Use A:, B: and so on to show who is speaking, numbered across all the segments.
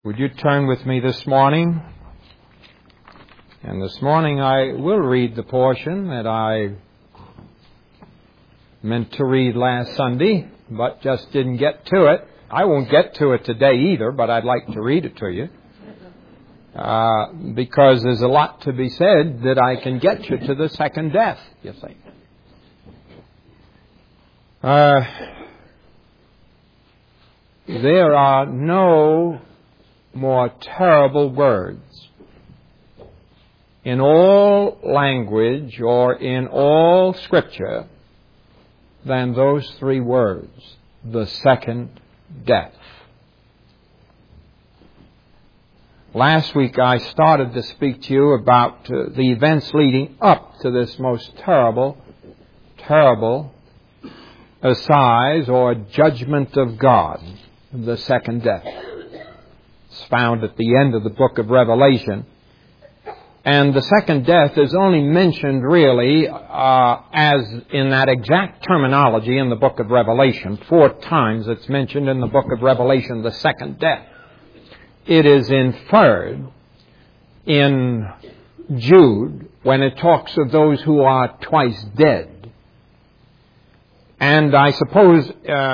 A: Would you turn with me this morning? And this morning I will read the portion that I meant to read last Sunday, but just didn't get to it. I won't get to it today either, but I'd like to read it to you. Because there's a lot to be said that I can get you to the second death, you see. There are no more terrible words in all language or in all Scripture than those three words, the second death. Last week I started to speak to you about the events leading up to this most terrible assize or judgment of God, the second death. It's found at the end of the book of Revelation. And the second death is only mentioned really as in that exact terminology in the book of Revelation. 4 times it's mentioned in the book of Revelation, the second death. It is inferred in Jude when it talks of those who are twice dead. And I suppose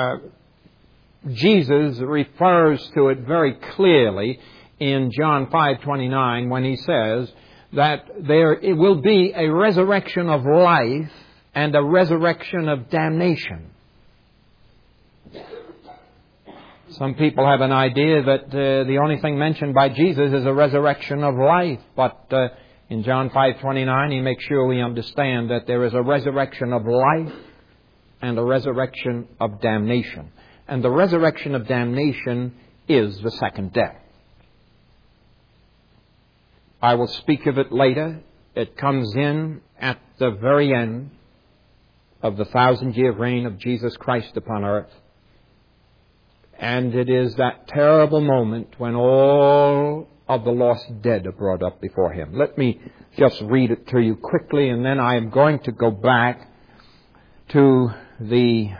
A: Jesus refers to it very clearly in John 5:29 when he says that there will be a resurrection of life and a resurrection of damnation. Some people have an idea that the only thing mentioned by Jesus is a resurrection of life, but in John 5:29 he makes sure we understand that there is a resurrection of life and a resurrection of damnation. And the resurrection of damnation is the second death. I will speak of it later. It comes in at the very end of the 1,000-year reign of Jesus Christ upon earth. And it is that terrible moment when all of the lost dead are brought up before Him. Let me just read it to you quickly, and then I am going to go back to the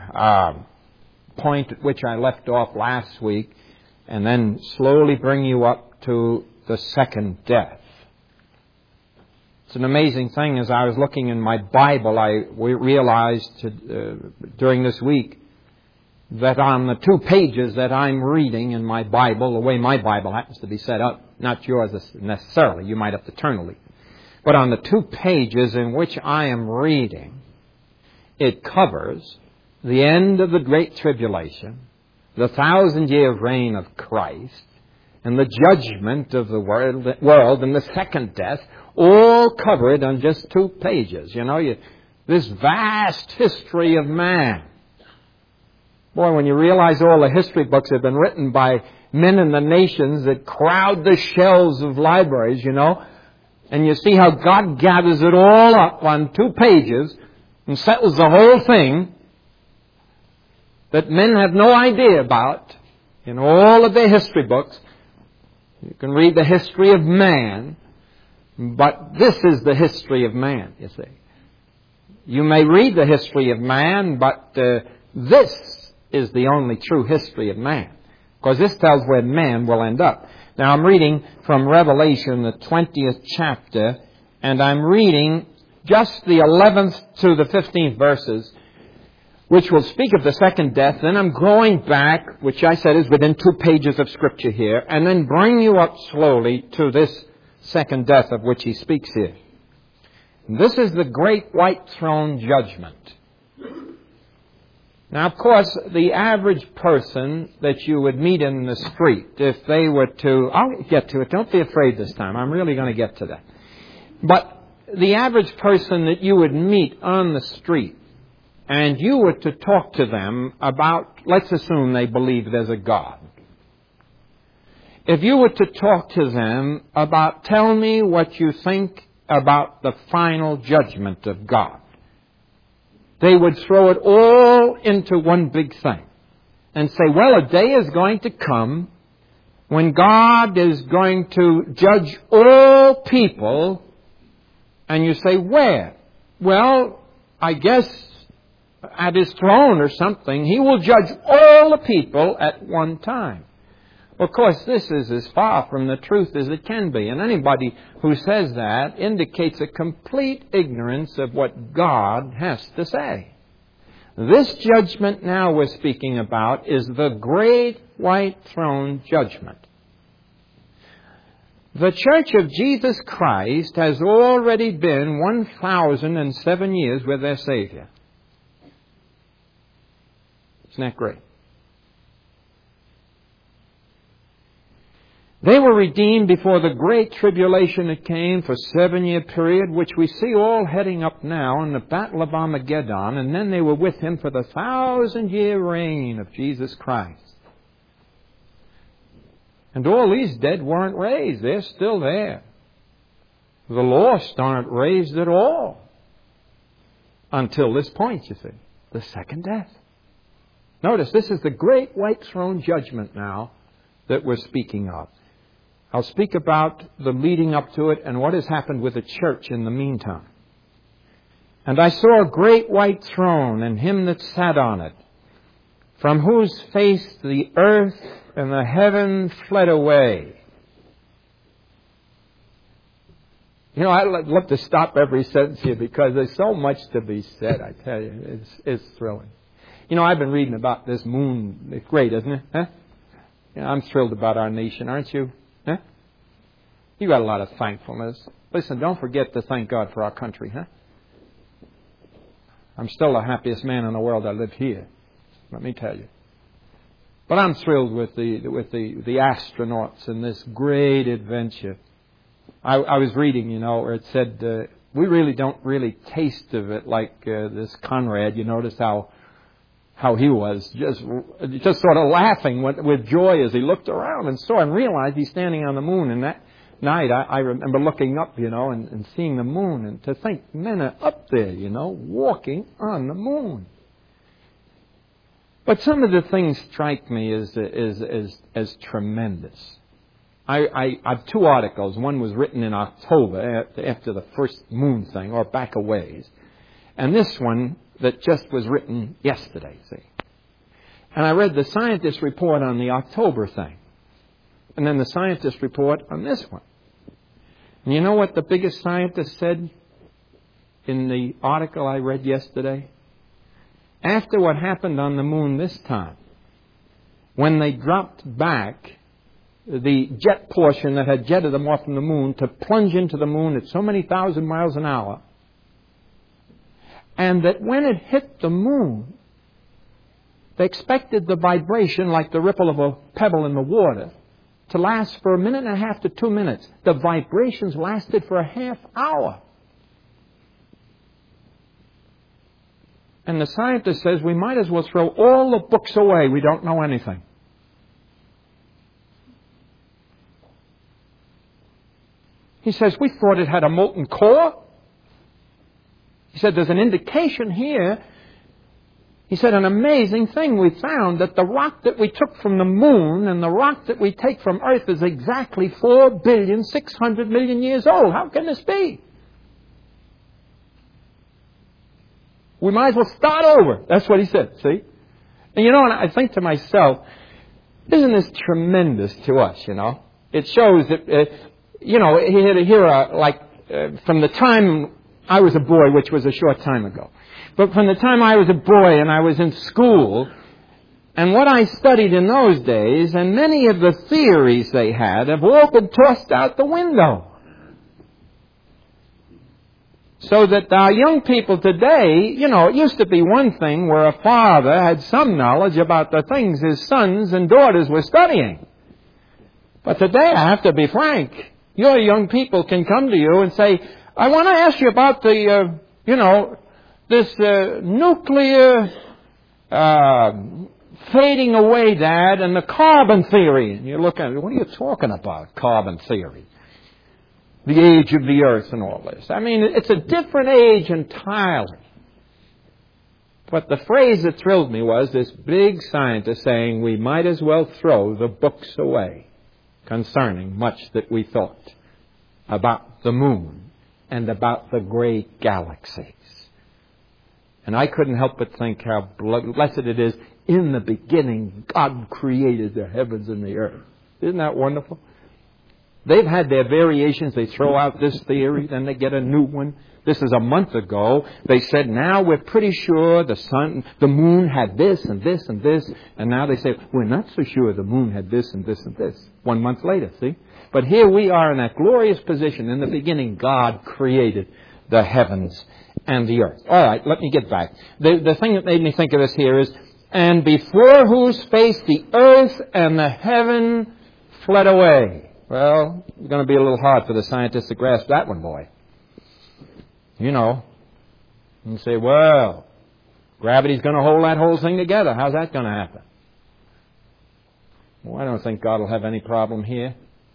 A: point at which I left off last week, and then slowly bring you up to the second death. It's an amazing thing. As I was looking in my Bible, I realized during this week that on the 2 pages that I'm reading in my Bible, the way my Bible happens to be set up, not yours necessarily, you might have to turn a leaf, but on the 2 pages in which I am reading, it covers the end of the Great Tribulation, the 1,000-year reign of Christ, and the judgment of the world and the second death, all covered on just 2 pages. You know, this vast history of man. Boy, when you realize all the history books have been written by men in the nations that crowd the shelves of libraries, you know, and you see how God gathers it all up on 2 pages and settles the whole thing that men have no idea about in all of their history books. You can read the history of man, but this is the history of man, you see. You may read the history of man, but this is the only true history of man, because this tells where man will end up. Now, I'm reading from Revelation, the 20th chapter, and I'm reading just the 11th to the 15th verses, which will speak of the second death. Then I'm going back, which I said is within 2 pages of Scripture here, and then bring you up slowly to this second death of which he speaks here. And this is the great white throne judgment. Now, of course, the average person that you would meet in the street, if they were to... I'll get to it. Don't be afraid this time. I'm really going to get to that. But the average person that you would meet on the street, and you were to talk to them about, let's assume they believe there's a God. If you were to talk to them about, tell me what you think about the final judgment of God, they would throw it all into one big thing and say, well, a day is going to come when God is going to judge all people. And you say, where? Well, I guess at His throne or something. He will judge all the people at one time. Of course, this is as far from the truth as it can be. And anybody who says that indicates a complete ignorance of what God has to say. This judgment now we're speaking about is the great white throne judgment. The Church of Jesus Christ has already been 1,007 years with their Savior. Isn't that great? They were redeemed before the great tribulation that came for a 7-year period, which we see all heading up now in the Battle of Armageddon, and then they were with Him for the 1,000-year reign of Jesus Christ. And all these dead weren't raised. They're still there. The lost aren't raised at all until this point, you see, the second death. Notice, this is the great white throne judgment now that we're speaking of. I'll speak about the leading up to it and what has happened with the church in the meantime. And I saw a great white throne and Him that sat on it, from whose face the earth and the heaven fled away. You know, I'd love to stop every sentence here because there's so much to be said, I tell you. It's thrilling. You know, I've been reading about this moon. It's great, isn't it? Huh? You know, I'm thrilled about our nation, aren't you? Huh? You got a lot of thankfulness. Listen, don't forget to thank God for our country, huh? I'm still the happiest man in the world. I live here. Let me tell you. But I'm thrilled with the astronauts and this great adventure. I was reading, you know, where it said we really don't really taste of it like this Conrad. You notice how he was just sort of laughing with joy as he looked around and saw and realized he's standing on the moon. And that night I remember looking up, you know, and seeing the moon, and to think men are up there, you know, walking on the moon. But some of the things strike me as tremendous. I have 2 articles. One was written in October after the first moon thing, or back a ways. And this one that just was written yesterday, see. And I read the scientist report on the October thing. And then the scientist report on this one. And you know what the biggest scientist said in the article I read yesterday? After what happened on the moon this time, when they dropped back the jet portion that had jetted them off from the moon to plunge into the moon at so many thousand miles an hour, and that when it hit the moon, they expected the vibration, like the ripple of a pebble in the water, to last for 1.5 minutes to 2 minutes. The vibrations lasted for a half hour. And the scientist says we might as well throw all the books away. We don't know anything. He says, we thought it had a molten core. He said, there's an indication here. He said, an amazing thing we found, that the rock that we took from the moon and the rock that we take from Earth is exactly 4,600,000,000 years old. How can this be? We might as well start over. That's what he said, see? And you know, and I think to myself, isn't this tremendous to us, you know? It shows that, you know, from the time I was a boy, which was a short time ago. But from the time I was a boy and I was in school, and what I studied in those days, and many of the theories they had have all been tossed out the window. So that our young people today, you know, it used to be one thing where a father had some knowledge about the things his sons and daughters were studying. But today, I have to be frank, your young people can come to you and say, I want to ask you about the, this nuclear fading away, Dad, and the carbon theory. And you look at it, what are you talking about, carbon theory? The age of the earth and all this. I mean, it's a different age entirely. But the phrase that thrilled me was this big scientist saying we might as well throw the books away concerning much that we thought about the moon and about the great galaxies. And I couldn't help but think how blessed it is. In the beginning, God created the heavens and the earth. Isn't that wonderful? They've had their variations. They throw out this theory, then they get a new one. This is a month ago. They said, now we're pretty sure the moon had this and this and this. And now they say, we're not so sure the moon had this and this and this. 1 month later, see? But here we are in that glorious position. In the beginning, God created the heavens and the earth. All right, let me get back. The thing that made me think of this here is, and before whose face the earth and the heaven fled away. Well, it's going to be a little hard for the scientists to grasp that one, boy. You know. And say, well, gravity's going to hold that whole thing together. How's that going to happen? Well, I don't think God will have any problem here.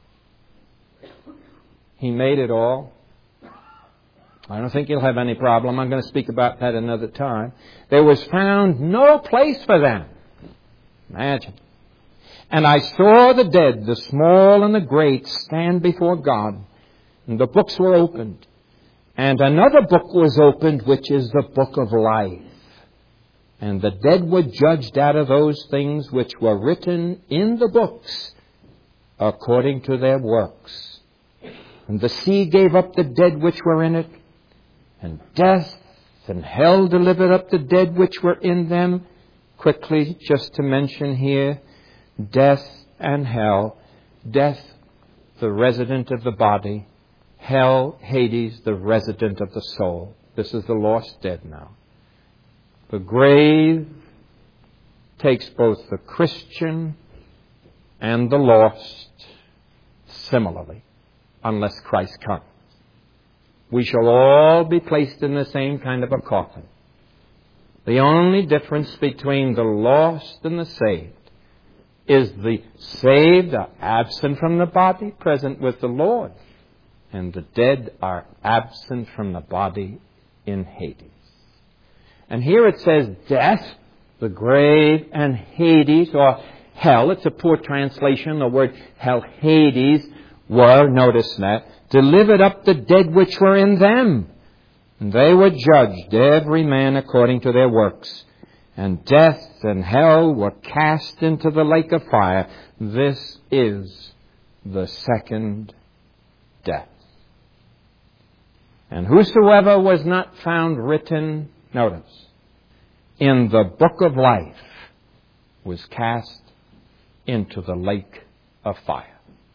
A: He made it all. I don't think he'll have any problem. I'm going to speak about that another time. There was found no place for them. Imagine. And I saw the dead, the small and the great, stand before God. And the books were opened. And another book was opened, which is the book of life. And the dead were judged out of those things which were written in the books according to their works. And the sea gave up the dead which were in it. And death and hell delivered up the dead which were in them. Quickly, just to mention here, death and hell. Death, the resident of the body. Hell, Hades, the resident of the soul. This is the lost dead now. The grave takes both the Christian and the lost similarly, unless Christ comes. We shall all be placed in the same kind of a coffin. The only difference between the lost and the saved is the saved are absent from the body, present with the Lord. And the dead are absent from the body in Hades. And here it says death, the grave, and Hades, or hell. It's a poor translation. The word hell, Hades, were, notice that, delivered up the dead which were in them. And they were judged, every man according to their works. And death and hell were cast into the lake of fire. This is the second death. And whosoever was not found written, notice, in the book of life was cast into the lake of fire.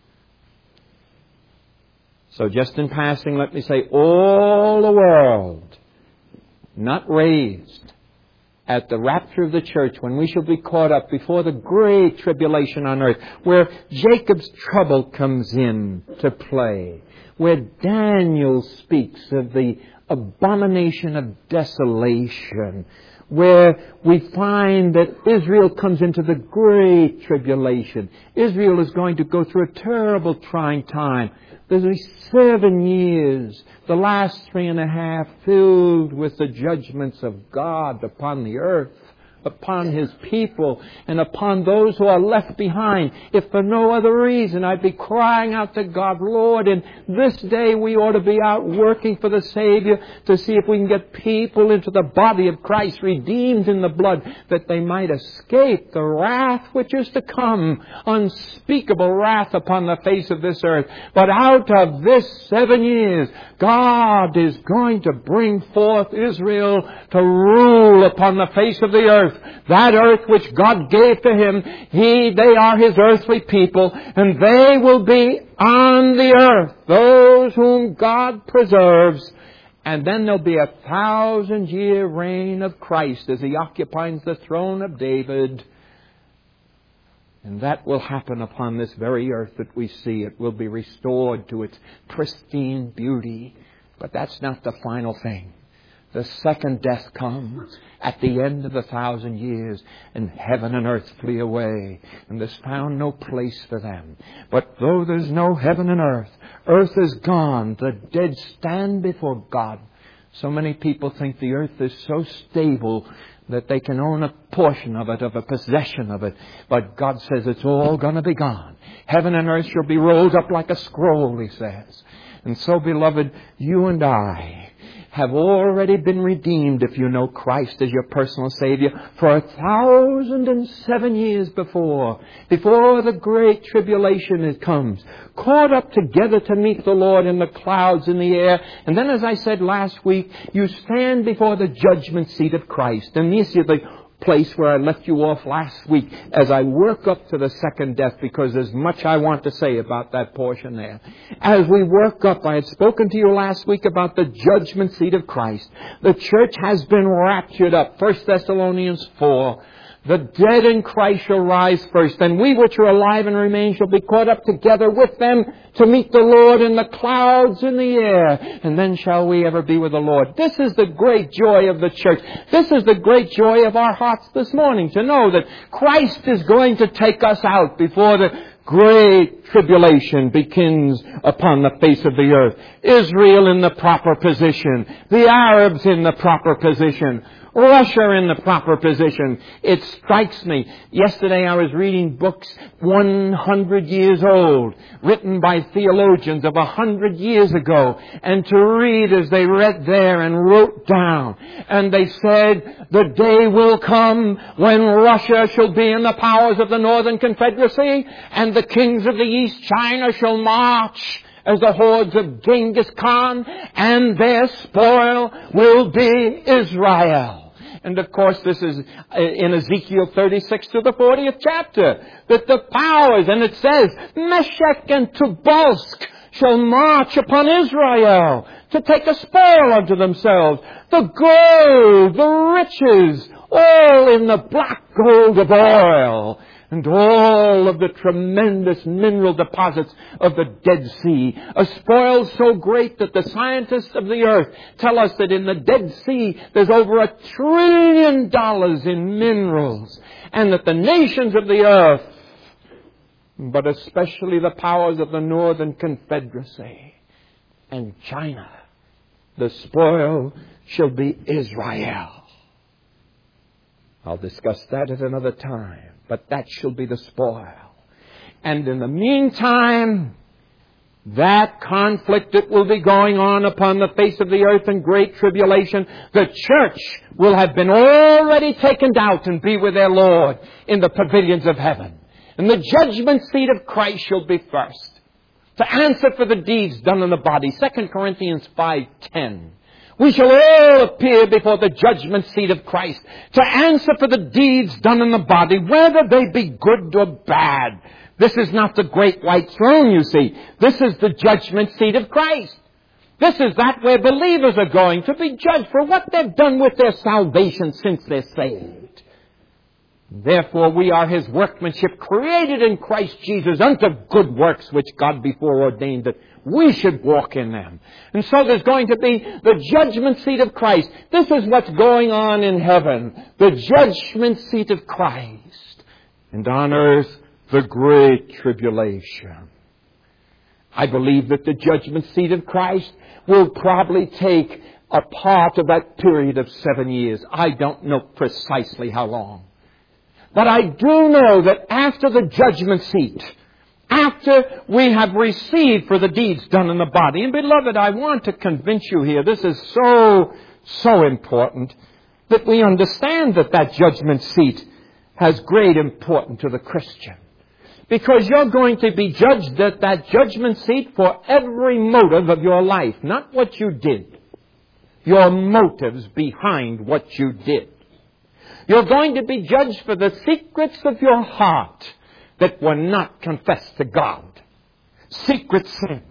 A: So just in passing, let me say, all the world not raised at the rapture of the church, when we shall be caught up before the great tribulation on earth, where Jacob's trouble comes in to play, where Daniel speaks of the abomination of desolation, where we find that Israel comes into the great tribulation. Israel is going to go through a terrible trying time. There's 7 years, the last 3.5, filled with the judgments of God upon the earth, upon His people, and upon those who are left behind. If for no other reason, I'd be crying out to God, Lord, in this day we ought to be out working for the Savior to see if we can get people into the body of Christ, redeemed in the blood, that they might escape the wrath which is to come, unspeakable wrath upon the face of this earth. But out of this 7 years, God is going to bring forth Israel to rule upon the face of the earth. That earth which God gave to Him, they are His earthly people, and they will be on the earth, those whom God preserves. And then there'll be 1,000-year reign of Christ as He occupies the throne of David. And that will happen upon this very earth that we see. It will be restored to its pristine beauty. But that's not the final thing. The second death comes at the end of 1,000 years, and heaven and earth flee away, and there's found no place for them. But though there's no heaven and earth is gone, the dead stand before God. So many people think the earth is so stable that they can own a portion of it, of a possession of it. But God says it's all going to be gone. Heaven and earth shall be rolled up like a scroll, He says. And so, beloved, you and I, have already been redeemed if you know Christ as your personal Savior for 1,007 years before the great tribulation comes, caught up together to meet the Lord in the clouds in the air. And then, as I said last week, you stand before the judgment seat of Christ. And this is the place where I left you off last week as I work up to the second death, because there's much I want to say about that portion there. As we work up, I had spoken to you last week about the judgment seat of Christ. The church has been raptured up. 1 Thessalonians 4. The dead in Christ shall rise first, and we which are alive and remain shall be caught up together with them to meet the Lord in the clouds in the air. And then shall we ever be with the Lord. This is the great joy of the church. This is the great joy of our hearts this morning, to know that Christ is going to take us out before the great tribulation begins upon the face of the earth. Israel in the proper position. The Arabs in the proper position. Russia in the proper position. It strikes me. Yesterday I was reading books 100 years old, written by theologians of 100 years ago, and to read as they read there and wrote down. And they said, the day will come when Russia shall be in the powers of the Northern Confederacy, and the kings of the East, China, shall march as the hordes of Genghis Khan, and their spoil will be Israel. And of course, this is in Ezekiel 36 to the 40th chapter, that the powers, and it says, Meshech and Tubalsk shall march upon Israel to take a spoil unto themselves. The gold, the riches, all in the black gold of oil, and all of the tremendous mineral deposits of the Dead Sea. A spoil so great that the scientists of the earth tell us that in the Dead Sea there's over $1 trillion in minerals. And that the nations of the earth, but especially the powers of the Northern Confederacy and China, the spoil shall be Israel. I'll discuss that at another time. But that shall be the spoil. And in the meantime, that conflict that will be going on upon the face of the earth in great tribulation, the church will have been already taken out and be with their Lord in the pavilions of heaven. And the judgment seat of Christ shall be first, to answer for the deeds done in the body. 2 Corinthians 5:10. We shall all appear before the judgment seat of Christ to answer for the deeds done in the body, whether they be good or bad. This is not the great white throne, you see. This is the judgment seat of Christ. This is that where believers are going to be judged for what they've done with their salvation since they're saved. Therefore, we are His workmanship, created in Christ Jesus unto good works, which God before ordained that we should walk in them. And so there's going to be the judgment seat of Christ. This is what's going on in heaven. The judgment seat of Christ. And on earth, the great tribulation. I believe that the judgment seat of Christ will probably take a part of that period of 7 years. I don't know precisely how long. But I do know that after the judgment seat, after we have received for the deeds done in the body. And beloved, I want to convince you here, this is so important, that we understand that that judgment seat has great importance to the Christian. Because you're going to be judged at that judgment seat for every motive of your life. Not what you did. Your motives behind what you did. You're going to be judged for the secrets of your heart that were not confessed to God. Secret sin.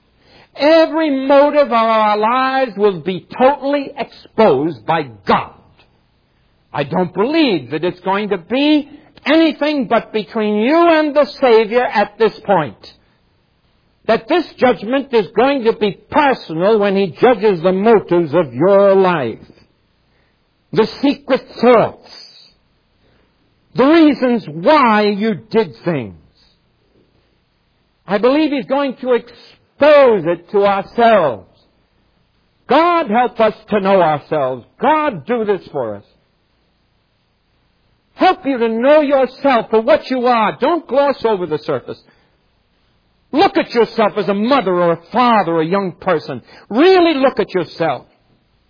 A: Every motive of our lives will be totally exposed by God. I don't believe that it's going to be anything but between you and the Savior at this point. That this judgment is going to be personal when He judges the motives of your life. The secret thoughts. The reasons why you did things. I believe He's going to expose it to ourselves. God help us to know ourselves. God do this for us. Help you to know yourself for what you are. Don't gloss over the surface. Look at yourself as a mother or a father or a young person. Really look at yourself.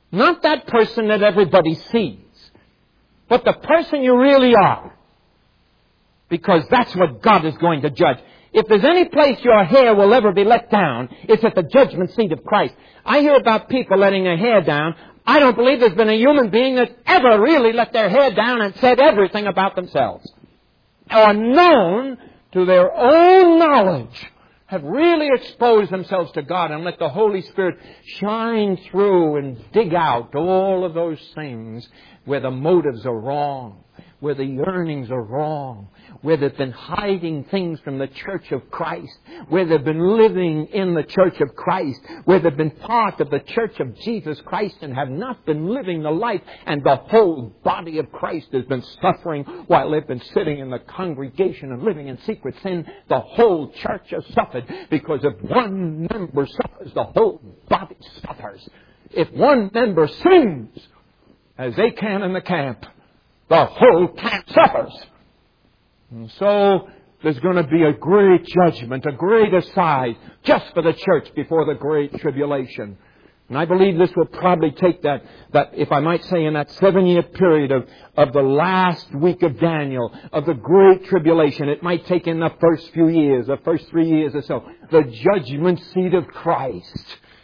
A: Not that person that everybody sees, but the person you really are. Because that's what God is going to judge. If there's any place your hair will ever be let down, it's at the judgment seat of Christ. I hear about people letting their hair down. I don't believe there's been a human being that ever really let their hair down and said everything about themselves, or known to their own knowledge, have really exposed themselves to God and let the Holy Spirit shine through and dig out all of those things where the motives are wrong, where the yearnings are wrong, where they've been hiding things from the Church of Christ, where they've been living in the Church of Christ, where they've been part of the Church of Jesus Christ and have not been living the life, and the whole body of Christ has been suffering while they've been sitting in the congregation and living in secret sin. The whole church has suffered, because if one member suffers, the whole body suffers. If one member sins, as they can in the camp, the whole camp suffers. And so there's going to be a great judgment, a great assize, just for the church before the great tribulation. And I believe this will probably take that, if I might say, in that 7-year period of the last week of Daniel, of the great tribulation. It might take in the first few years, the first 3 years or so, the judgment seat of Christ.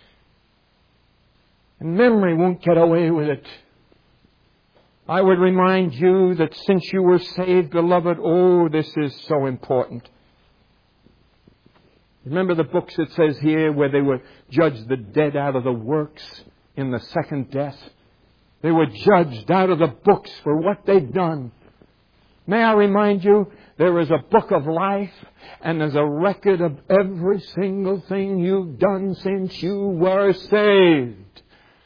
A: And memory won't get away with it. I would remind you that since you were saved, beloved, this is so important. Remember the books it says here where they were judged the dead out of the works in the second death? They were judged out of the books for what they'd done. May I remind you, there is a book of life, and there's a record of every single thing you've done since you were saved.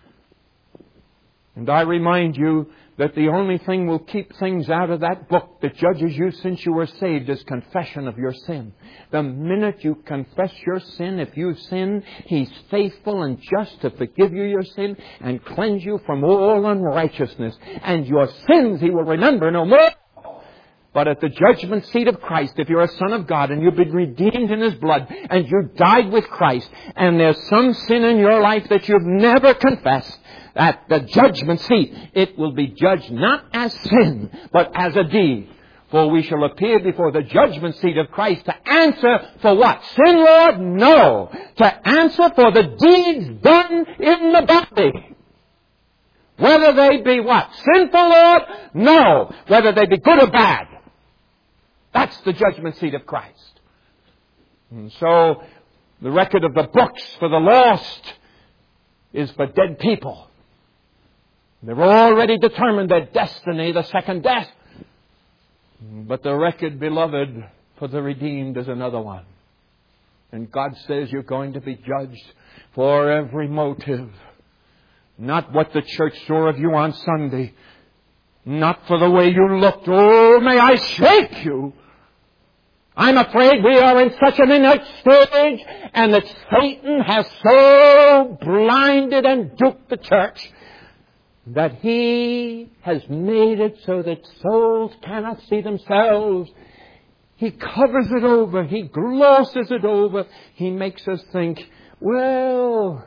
A: And I remind you that the only thing will keep things out of that book that judges you since you were saved is confession of your sin. The minute you confess your sin, if you've sinned, He's faithful and just to forgive you your sin and cleanse you from all unrighteousness. And your sins He will remember no more. But at the judgment seat of Christ, if you're a son of God and you've been redeemed in His blood and you died with Christ, and there's some sin in your life that you've never confessed, at the judgment seat, it will be judged not as sin, but as a deed. For we shall appear before the judgment seat of Christ to answer for what? Sin, Lord? No. To answer for the deeds done in the body. Whether they be what? Sinful, Lord? No. Whether they be good or bad. That's the judgment seat of Christ. And so, the record of the books for the lost is for dead people. They've already determined their destiny, the second death. But the record, beloved, for the redeemed is another one. And God says you're going to be judged for every motive. Not what the church saw of you on Sunday. Not for the way you looked. Oh, may I shake you. I'm afraid we are in such an inert stage, and that Satan has so blinded and duped the church that he has made it so that souls cannot see themselves. He covers it over. He glosses it over. He makes us think, well,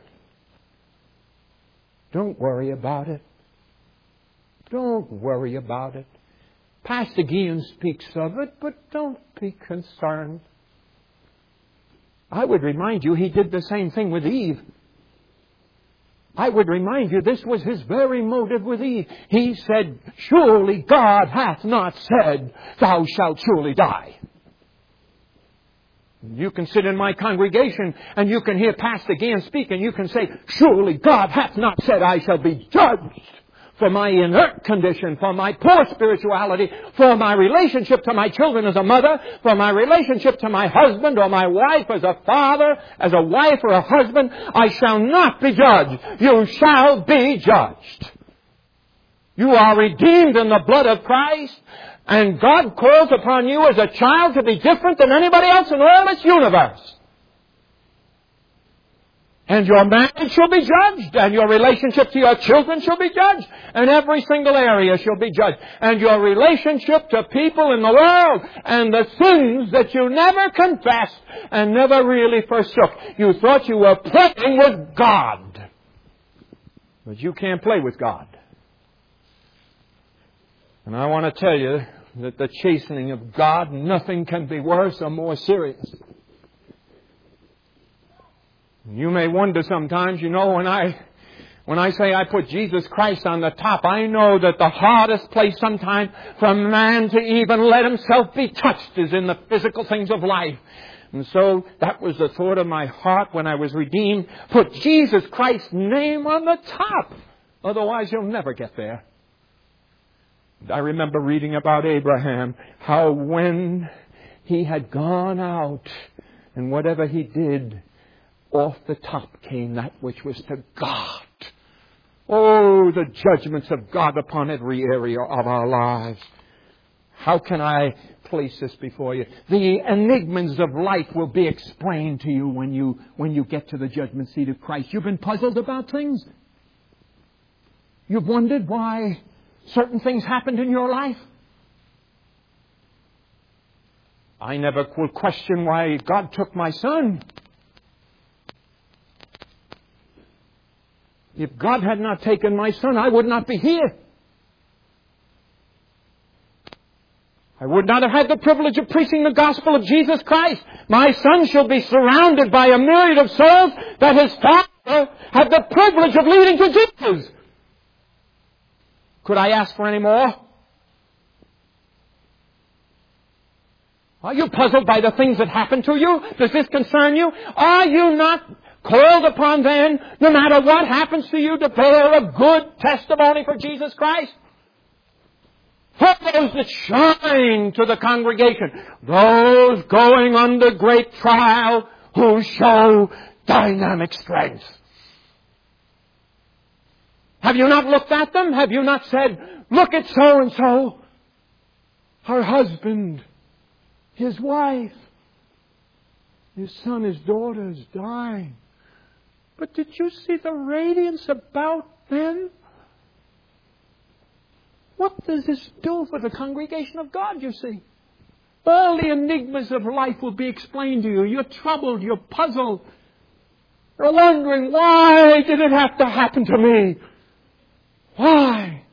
A: don't worry about it. Don't worry about it. Pastor Guillen speaks of it, but don't be concerned. I would remind you, he did the same thing with Eve. I would remind you, this was his very motive with Eve. He said, surely God hath not said, thou shalt surely die. You can sit in my congregation and you can hear Pastor Guillen speak and you can say, surely God hath not said I shall be judged for my inert condition, for my poor spirituality, for my relationship to my children as a mother, for my relationship to my husband or my wife as a father, as a wife or a husband. I shall not be judged. You shall be judged. You are redeemed in the blood of Christ, and God calls upon you as a child to be different than anybody else in all this universe. And your marriage shall be judged, and your relationship to your children shall be judged, and every single area shall be judged, and your relationship to people in the world, and the sins that you never confessed and never really forsook. You thought you were playing with God. But you can't play with God. And I want to tell you that the chastening of God, nothing can be worse or more serious. You may wonder sometimes, when I say I put Jesus Christ on the top, I know that the hardest place sometimes for a man to even let himself be touched is in the physical things of life. And so that was the thought of my heart when I was redeemed. Put Jesus Christ's name on the top. Otherwise you'll never get there. I remember reading about Abraham, how when he had gone out and whatever he did, off the top came that which was to God. Oh, the judgments of God upon every area of our lives. How can I place this before you? The enigmas of life will be explained to you when you get to the judgment seat of Christ. You've been puzzled about things? You've wondered why certain things happened in your life? I never will question why God took my son. If God had not taken my son, I would not be here. I would not have had the privilege of preaching the gospel of Jesus Christ. My son shall be surrounded by a myriad of souls that his father had the privilege of leading to Jesus. Could I ask for any more? Are you puzzled by the things that happen to you? Does this concern you? Are you not called upon then, no matter what happens to you, to bear a good testimony for Jesus Christ? For those that shine to the congregation, those going under great trial, who show dynamic strength. Have you not looked at them? Have you not said, look at so-and-so, her husband, his wife, his son, his daughter is dying. But did you see the radiance about them? What does this do for the congregation of God, you see? All the enigmas of life will be explained to you. You're troubled, you're puzzled. You're wondering, why did it have to happen to me? Why?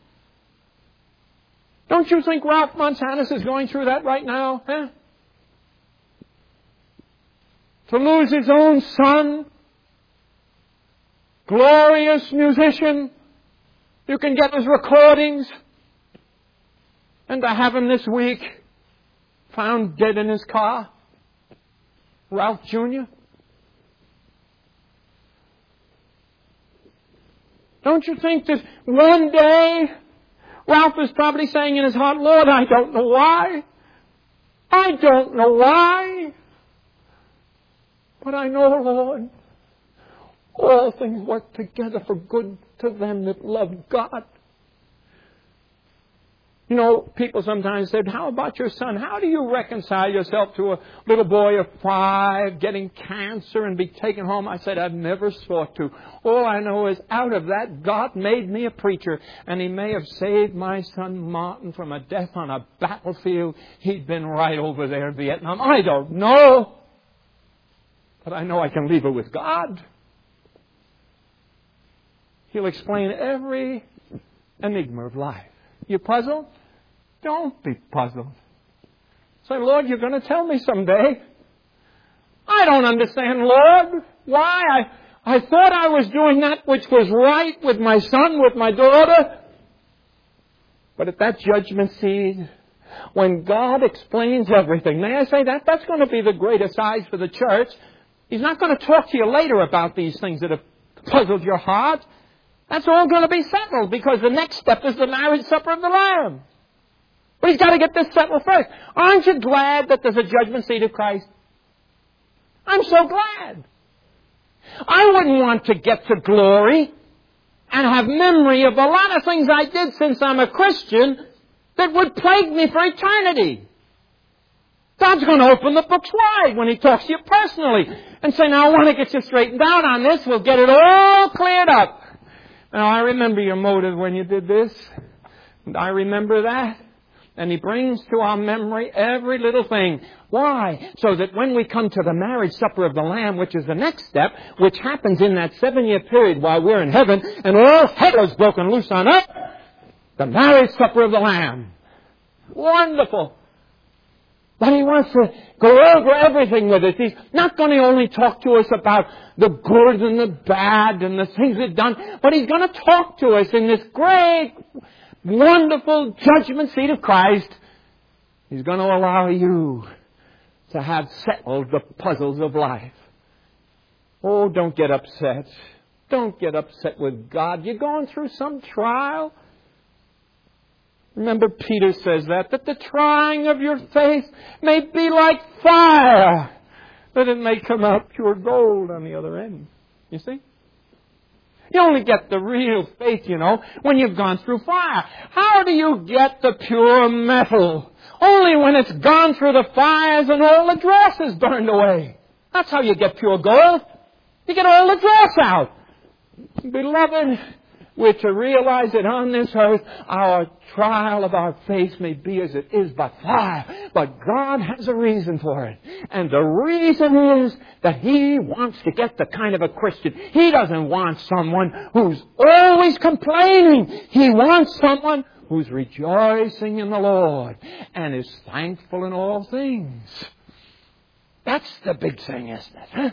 A: Don't you think Ralph Montanus is going through that right now? Huh? To lose his own son, glorious musician, you can get his recordings, and to have him this week found dead in his car, Ralph Jr. Don't you think that one day Ralph is probably saying in his heart, Lord, I don't know why. I don't know why. But I know, Lord, all things work together for good to them that love God. You know, people sometimes said, how about your son? How do you reconcile yourself to a little boy of 5 getting cancer and be taken home? I said, I've never sought to. All I know is out of that, God made me a preacher. And He may have saved my son Martin from a death on a battlefield. He'd been right over there in Vietnam. I don't know. But I know I can leave it with God. He'll explain every enigma of life. You puzzled? Don't be puzzled. Say, Lord, you're going to tell me someday. I don't understand, Lord. Why? I thought I was doing that which was right with my son, with my daughter. But at that judgment seat, when God explains everything, may I say that? That's going to be the greatest size for the church. He's not going to talk to you later about these things that have puzzled your heart. That's all going to be settled, because the next step is the marriage supper of the Lamb. But He's got to get this settled first. Aren't you glad that there's a judgment seat of Christ? I'm so glad. I wouldn't want to get to glory and have memory of a lot of things I did since I'm a Christian that would plague me for eternity. God's going to open the books wide when He talks to you personally and say, now I want to get you straightened out on this. We'll get it all cleared up. Now, I remember your motive when you did this. And I remember that. And He brings to our memory every little thing. Why? So that when we come to the marriage supper of the Lamb, which is the next step, which happens in that 7-year period while we're in heaven, and all hell is broken loose on earth, the marriage supper of the Lamb. Wonderful. But He wants to go over everything with us. He's not going to only talk to us about the good and the bad and the things we've done, but He's going to talk to us in this great, wonderful judgment seat of Christ. He's going to allow you to have settled the puzzles of life. Oh, don't get upset. Don't get upset with God. You're going through some trial. Remember, Peter says that the trying of your faith may be like fire, that it may come out pure gold on the other end. You see? You only get the real faith, when you've gone through fire. How do you get the pure metal? Only when it's gone through the fires and all the dross is burned away. That's how you get pure gold. You get all the dross out. Beloved, we're to realize that on this earth, our trial of our faith may be as it is by fire, but God has a reason for it. And the reason is that He wants to get the kind of a Christian. He doesn't want someone who's always complaining. He wants someone who's rejoicing in the Lord and is thankful in all things. That's the big thing, isn't it? Huh?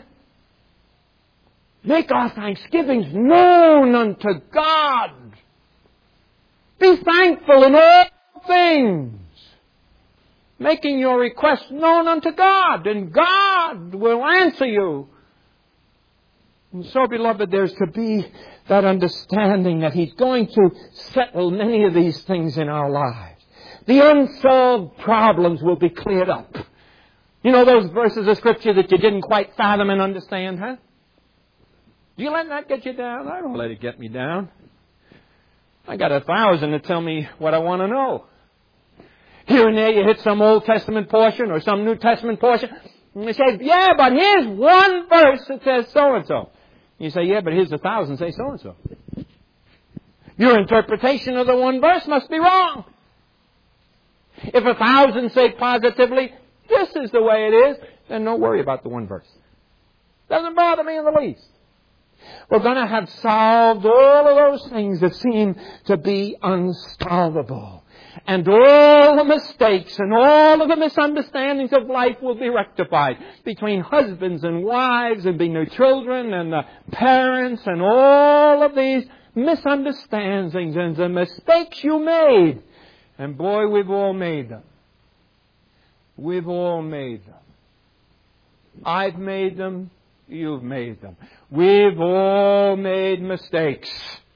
A: Make our thanksgivings known unto God. Be thankful in all things. Making your requests known unto God, and God will answer you. And so, beloved, there's to be that understanding that He's going to settle many of these things in our lives. The unsolved problems will be cleared up. You know those verses of Scripture that you didn't quite fathom and understand, huh? Do you let that get you down? I don't let it get me down. I got 1,000 to tell me what I want to know. Here and there you hit some Old Testament portion or some New Testament portion. And you say, yeah, but here's one verse that says so-and-so. You say, yeah, but here's 1,000 say so-and-so. Your interpretation of the one verse must be wrong. If 1,000 say positively, this is the way it is, then don't worry about the one verse. Doesn't bother me in the least. We're going to have solved all of those things that seem to be unsolvable. And all the mistakes and all of the misunderstandings of life will be rectified between husbands and wives and between their children and the parents and all of these misunderstandings and the mistakes you made. And boy, we've all made them. We've all made them. I've made them. You've made them. We've all made mistakes.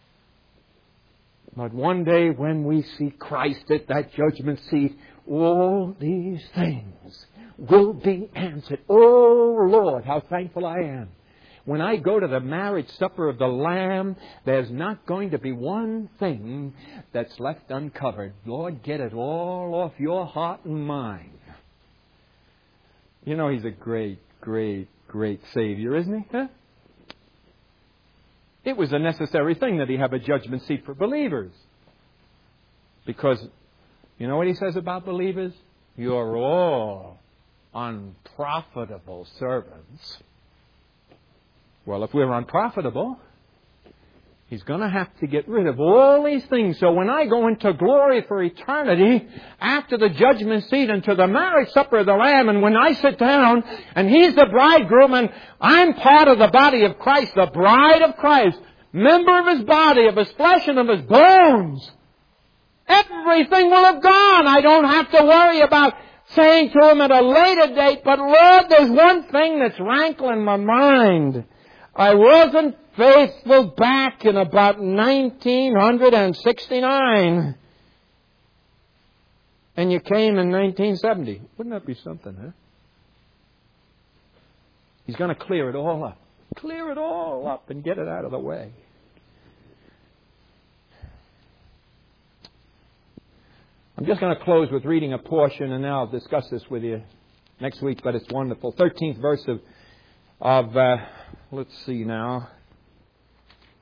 A: But one day when we see Christ at that judgment seat, all these things will be answered. Oh, Lord, how thankful I am. When I go to the marriage supper of the Lamb, there's not going to be one thing that's left uncovered. Lord, get it all off your heart and mind. You know, He's a great, great, great Savior, isn't He? Huh? It was a necessary thing that He have a judgment seat for believers. Because, you know what He says about believers? You're all unprofitable servants. Well, if we're unprofitable, He's going to have to get rid of all these things. So when I go into glory for eternity, after the judgment seat and to the marriage supper of the Lamb, and when I sit down and He's the bridegroom and I'm part of the body of Christ, the bride of Christ, member of His body, of His flesh and of His bones, everything will have gone. I don't have to worry about saying to Him at a later date, but Lord, there's one thing that's rankling my mind. I wasn't faithful back in about 1969. And you came in 1970. Wouldn't that be something, huh? He's going to clear it all up. Clear it all up and get it out of the way. I'm just going to close with reading a portion, and then I'll discuss this with you next week, but it's wonderful. 13th verse of let's see now.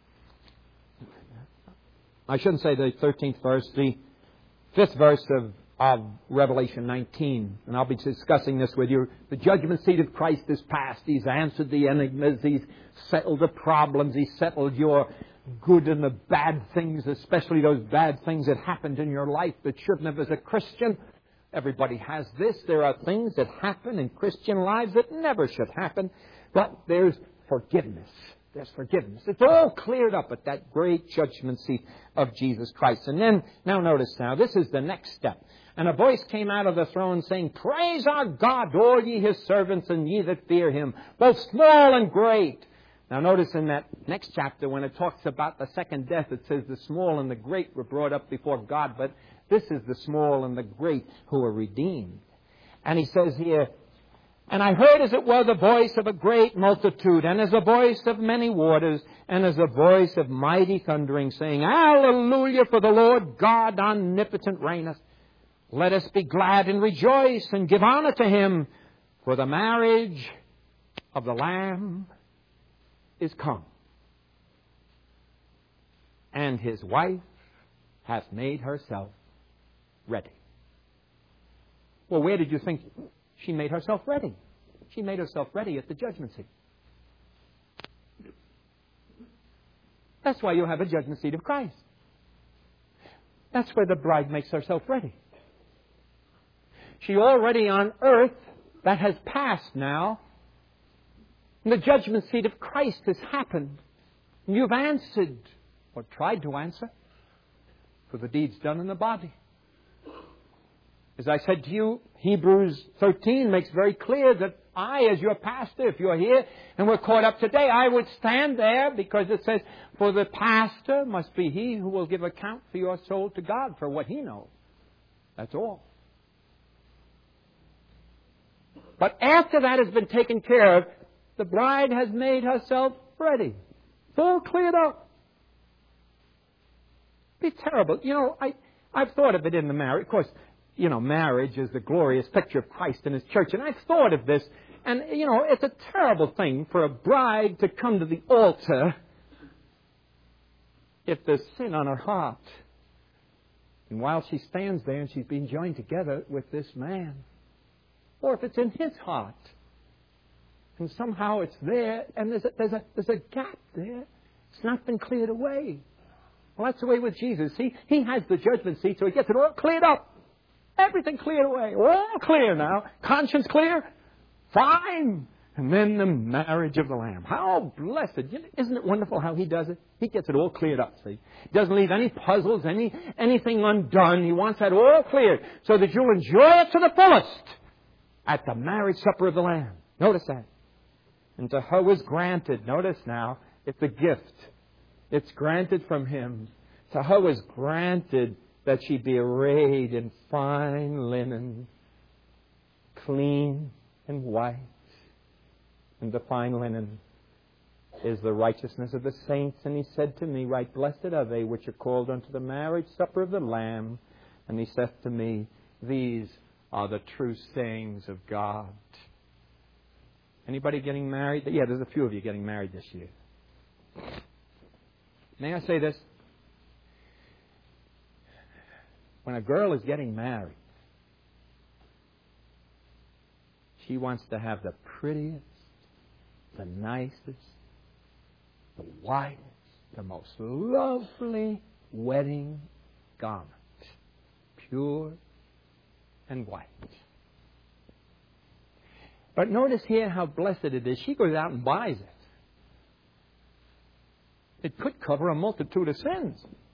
A: I shouldn't say the 13th verse, the 5th verse of Revelation 19. And I'll be discussing this with you. The judgment seat of Christ is past. He's answered the enigmas. He's settled the problems. He's settled your good and the bad things, especially those bad things that happened in your life that shouldn't have as a Christian. Everybody has this. There are things that happen in Christian lives that never should happen. But there's forgiveness. There's forgiveness. It's all cleared up at that great judgment seat of Jesus Christ. And then, now notice now, this is the next step. And a voice came out of the throne saying, "Praise our God, all ye his servants, and ye that fear him, both small and great." Now notice in that next chapter, when it talks about the second death, it says the small and the great were brought up before God. But this is the small and the great who are redeemed. And he says here, "And I heard as it were the voice of a great multitude, and as a voice of many waters, and as a voice of mighty thundering, saying, Hallelujah, for the Lord God omnipotent reigneth. Let us be glad and rejoice, and give honor to him, for the marriage of the Lamb is come, and his wife hath made herself ready." Well, where did you think she made herself ready? She made herself ready at the judgment seat. That's why you have a judgment seat of Christ. That's where the bride makes herself ready. She already on earth, that has passed now. And the judgment seat of Christ has happened. And you've answered, or tried to answer, for the deeds done in the body. As I said to you, Hebrews 13 makes very clear that I, as your pastor, if you're here and we're caught up today, I would stand there because it says, for the pastor must be he who will give account for your soul to God for what he knows. That's all. But after that has been taken care of, the bride has made herself ready. It's all cleared up. It'd be terrible. You know, I've thought of it in the marriage. Of course, you know, marriage is the glorious picture of Christ and his church. And I've thought of this. And, you know, it's a terrible thing for a bride to come to the altar if there's sin on her heart. And while she stands there and she's being joined together with this man. Or if it's in his heart. And somehow it's there and there's a gap there. It's not been cleared away. Well, that's the way with Jesus. See, he has the judgment seat, so he gets it all cleared up. Everything cleared away. All clear now. Conscience clear? Fine. And then the marriage of the Lamb. How blessed. Isn't it wonderful how he does it? He gets it all cleared up, see. He doesn't leave any puzzles, anything undone. He wants that all cleared so that you'll enjoy it to the fullest at the marriage supper of the Lamb. Notice that. And to her was granted. Notice now, it's a gift. It's granted from him. To her was granted that she be arrayed in fine linen, clean and white. And the fine linen is the righteousness of the saints. And he said to me, Right blessed are they which are called unto the marriage supper of the Lamb. And he saith to me, These are the true sayings of God. Anybody getting married? Yeah, there's a few of you getting married this year. May I say this? When a girl is getting married, she wants to have the prettiest, the nicest, the whitest, the most lovely wedding garment. Pure and white. But notice here how blessed it is. She goes out and buys it. It could cover a multitude of sins.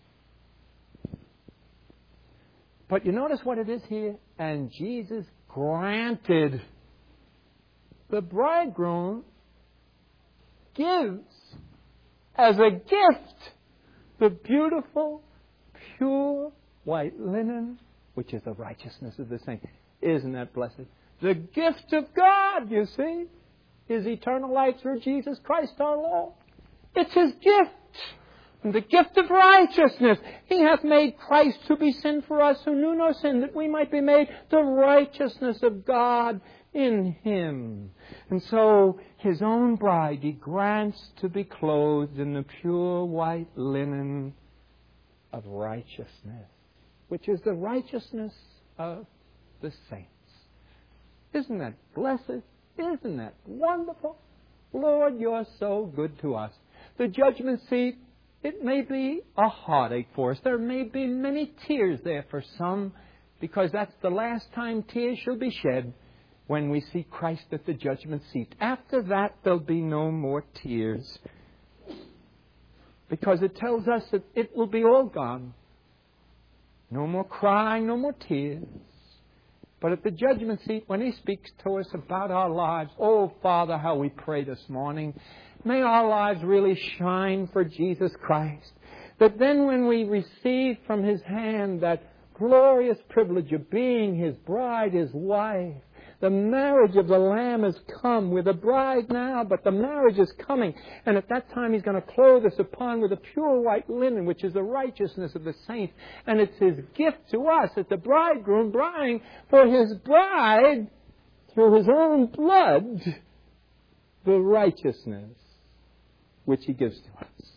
A: But you notice what it is here? And Jesus granted. The bridegroom gives as a gift the beautiful, pure white linen, which is the righteousness of the saints. Isn't that blessed? The gift of God, you see, is eternal life through Jesus Christ our Lord. It's his gift. The gift of righteousness. He hath made Christ to be sin for us who knew no sin, that we might be made the righteousness of God in him. And so his own bride he grants to be clothed in the pure white linen of righteousness, which is the righteousness of the saints. Isn't that blessed? Isn't that wonderful? Lord, you're so good to us. The judgment seat, it may be a heartache for us. There may be many tears there for some, because that's the last time tears shall be shed, when we see Christ at the judgment seat. After that, there'll be no more tears, because it tells us that it will be all gone. No more crying, no more tears. But at the judgment seat, when He speaks to us about our lives, oh, Father, how we pray this morning. May our lives really shine for Jesus Christ. That then when we receive from His hand that glorious privilege of being His bride, His wife, the marriage of the Lamb has come. We're the bride now, but the marriage is coming. And at that time He's going to clothe us upon with a pure white linen, which is the righteousness of the saints. And it's His gift to us as the bridegroom buying for His bride, through His own blood, the righteousness which He gives to us.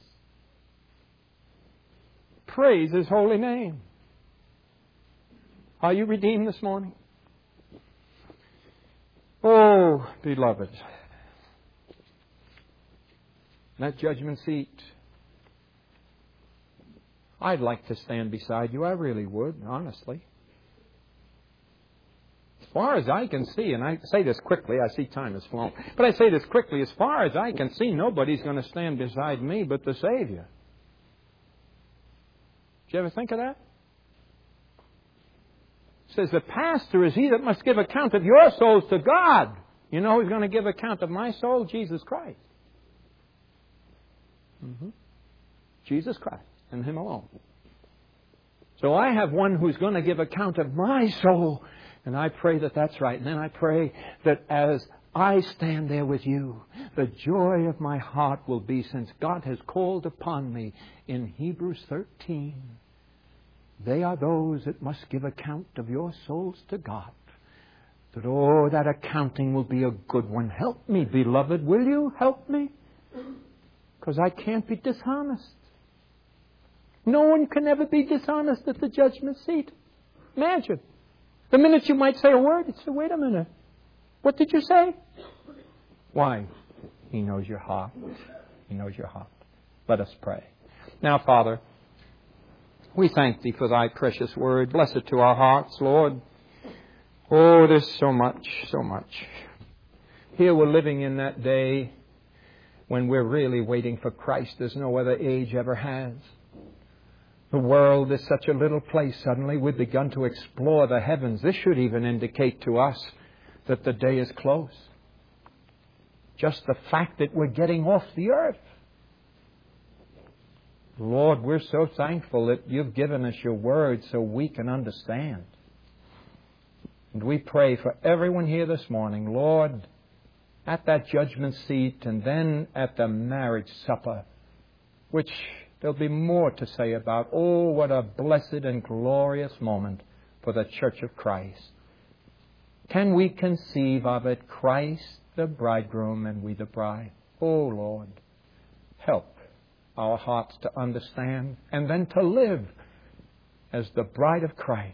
A: Praise His holy name. Are you redeemed this morning? Oh, beloved, that judgment seat, I'd like to stand beside you. I really would, honestly. As far as I can see, and I say this quickly, I see time has flown, but I say this quickly, as far as I can see, nobody's going to stand beside me but the Savior. Did you ever think of that? It says, the pastor is he that must give account of your souls to God. You know who's going to give account of my soul? Jesus Christ. Jesus Christ and Him alone. So I have one who's going to give account of my soul. And I pray that that's right. And then I pray that as I stand there with you, the joy of my heart will be, since God has called upon me in Hebrews 13, they are those that must give account of your souls to God. That, oh, that accounting will be a good one. Help me, beloved. Will you help me? Because I can't be dishonest. No one can ever be dishonest at the judgment seat. Imagine. The minute you might say a word, you'd say, wait a minute. What did you say? Why? He knows your heart. He knows your heart. Let us pray. Now, Father, we thank Thee for Thy precious word. Bless it to our hearts, Lord. Oh, there's so much, so much. Here we're living in that day when we're really waiting for Christ as no other age ever has. The world is such a little place. Suddenly we've begun to explore the heavens. This should even indicate to us that the day is close. Just the fact that we're getting off the earth. Lord, we're so thankful that You've given us Your word so we can understand. And we pray for everyone here this morning, Lord, at that judgment seat and then at the marriage supper, which there'll be more to say about. Oh, what a blessed and glorious moment for the Church of Christ. Can we conceive of it? Christ the bridegroom and we the bride. Oh, Lord, help our hearts to understand and then to live as the bride of Christ.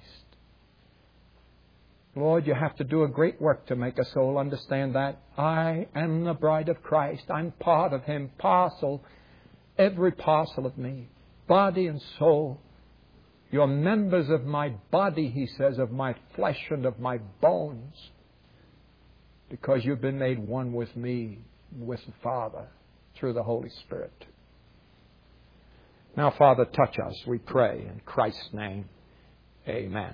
A: Lord, You have to do a great work to make a soul understand that. I am the bride of Christ. I'm part of Him, every parcel of me, body and soul. You're members of my body, He says, of my flesh and of my bones, because You've been made one with me, with the Father, through the Holy Spirit. Now, Father, touch us, we pray, in Christ's name. Amen.